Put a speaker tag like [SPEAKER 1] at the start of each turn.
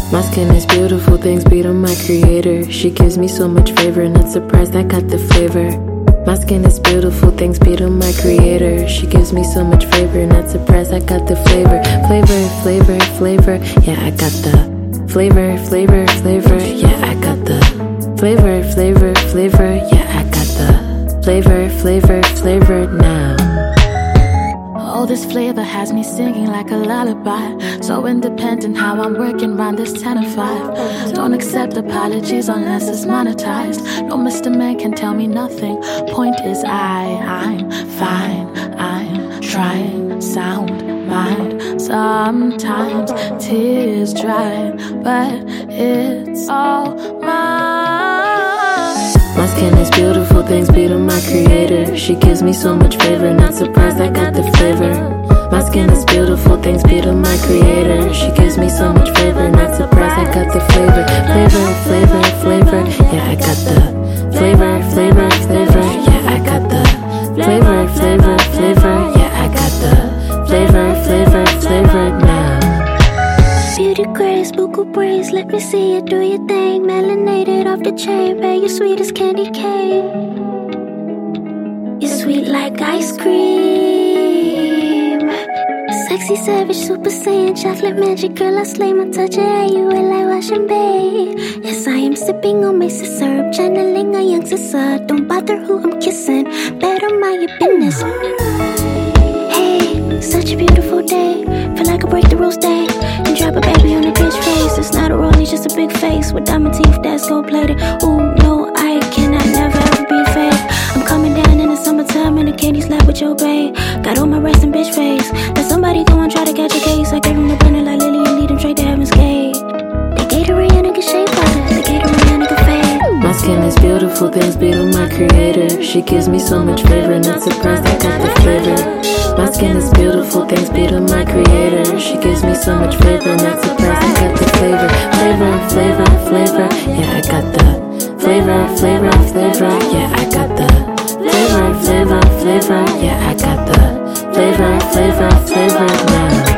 [SPEAKER 1] My skin is beautiful, thanks be to my creator. She gives me so much favor, not surprised I got the flavor. My skin is beautiful, thanks be to my creator. She gives me so much favor, not surprised I got the flavor. Flavor, flavor, flavor, yeah I got the flavor, flavor, flavor, yeah I got the flavor, flavor, flavor, yeah I got the flavor, flavor, flavor now.
[SPEAKER 2] Oh, this flavor has me singing like a lullaby. So independent how I'm working round this 10 and 5. Don't accept apologies unless it's monetized. No Mr. Man can tell me nothing. Point is I'm fine. I'm trying, sound, mind. Sometimes tears dry, but it's all mine.
[SPEAKER 1] My skin is beautiful, thanks be to my creator. She gives me so much favor, not surprised I got the flavor. My skin is beautiful, thanks be to my creator. She gives me so much favor, not surprised I got the flavor. Flavor, flavor, flavor, yeah I got the flavor, flavor, flavor, yeah I got the flavor, flavor, flavor, yeah I got the flavor, flavor, flavor now.
[SPEAKER 3] Beauty grace, buccal braids, let me see you do your thing. Melanated off the chain, babe, you sweet as candy cane. You're sweet like ice cream. Sexy, savage, super saiyan, chocolate magic, girl, I slay my touch. Yeah, you wet like washing bay. Yes, I am sipping on my syrup, channeling a young sister. Don't bother who I'm kissing, better mind your business. Hey, such a beautiful day. Feel like I break the rules day and drop a baby on a bitch face. It's not a roll, it's just a big face with diamond teeth that's gold plated. Ooh, no, I cannot never ever be a fake. I'm coming down in the summertime in a candy slap with your babe. Got on my resting bitch face. Let somebody go and try to catch a case. I gave him the burner like Lily and lead him straight to heaven's gate. They Gatorade a nigga shea butter, they Gatorade a nigga fade.
[SPEAKER 1] My skin is beautiful, thanks be to my creator. She gives me so much favor, not surprised I got the flavor. My skin is beautiful, thanks be to my creator. She gives me so much favor, not surprised I got the flavor. Flavor, flavor, flavor, yeah I got the flavor, flavor, flavor, yeah I got the flavor, flavor, flavor, yeah I got the flavor, flavor, flavor now.